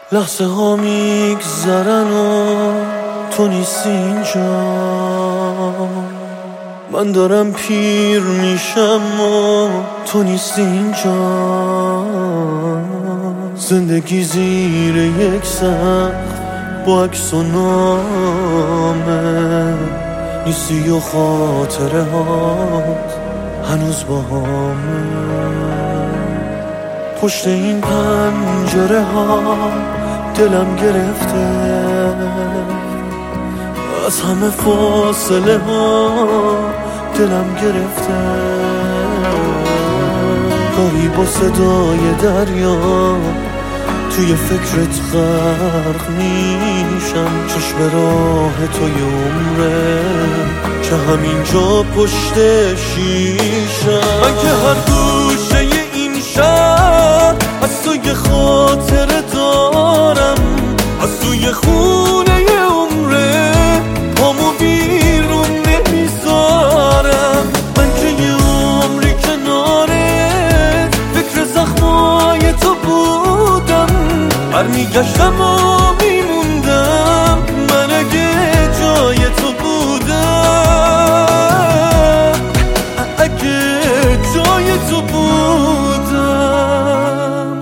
لحظه ها میگذرن و تو نیستی اینجا. من دارم پیر میشم و تو نیستی اینجا. زندگی زیر یک سقف با عکس و نامه نیستی و خاطره هات هنوز با همه. پشت این پنجره ها دلم گرفته، از همه فاصله ها دلم گرفته. گاهی با صدای دریا توی فکرت غرق میشم. چشم راه توی عمره که همینجا پشت شیشم. من که هر گوشه این شهر از تو یه خاطره دارم، از توی خونه عمره پامو بیرون نمیذارم. من که یه عمری کنارت فکر زخمای تو بودم، برمیگشتم و میموندم من اگه جای تو بودم، اگه جای تو بودم.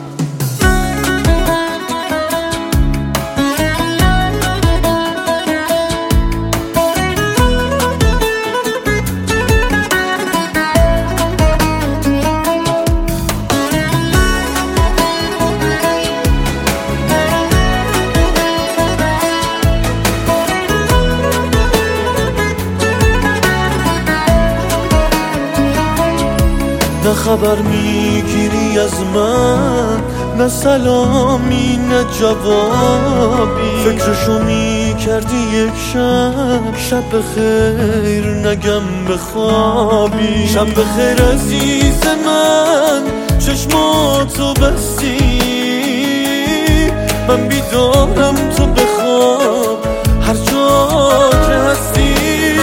نه خبر میگیری از من، نه سلامی نه جوابی. فکرشو میکردی یک شب بخیر نگم بخوابی. شب بخیر عزیز من، چشماتو بستی، من بیدارم تو بخواب هر جا که هستی.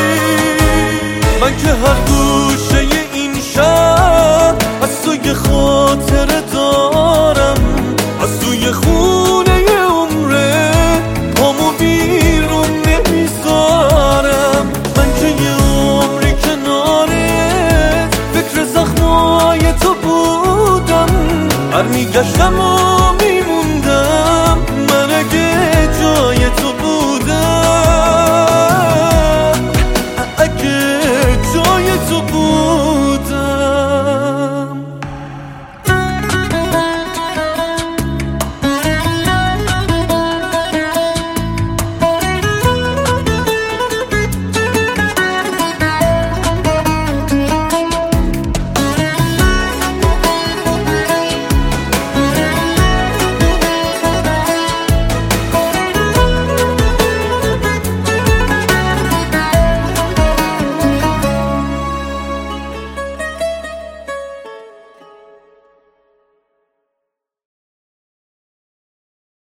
من که هر گوشه این شهر از تو یه خاطره دارم، از توی خونه عمره پامو بیرون نمیذارم. من که یه عمری کنارت فکر زخمای تو بودم، برمیگشتم و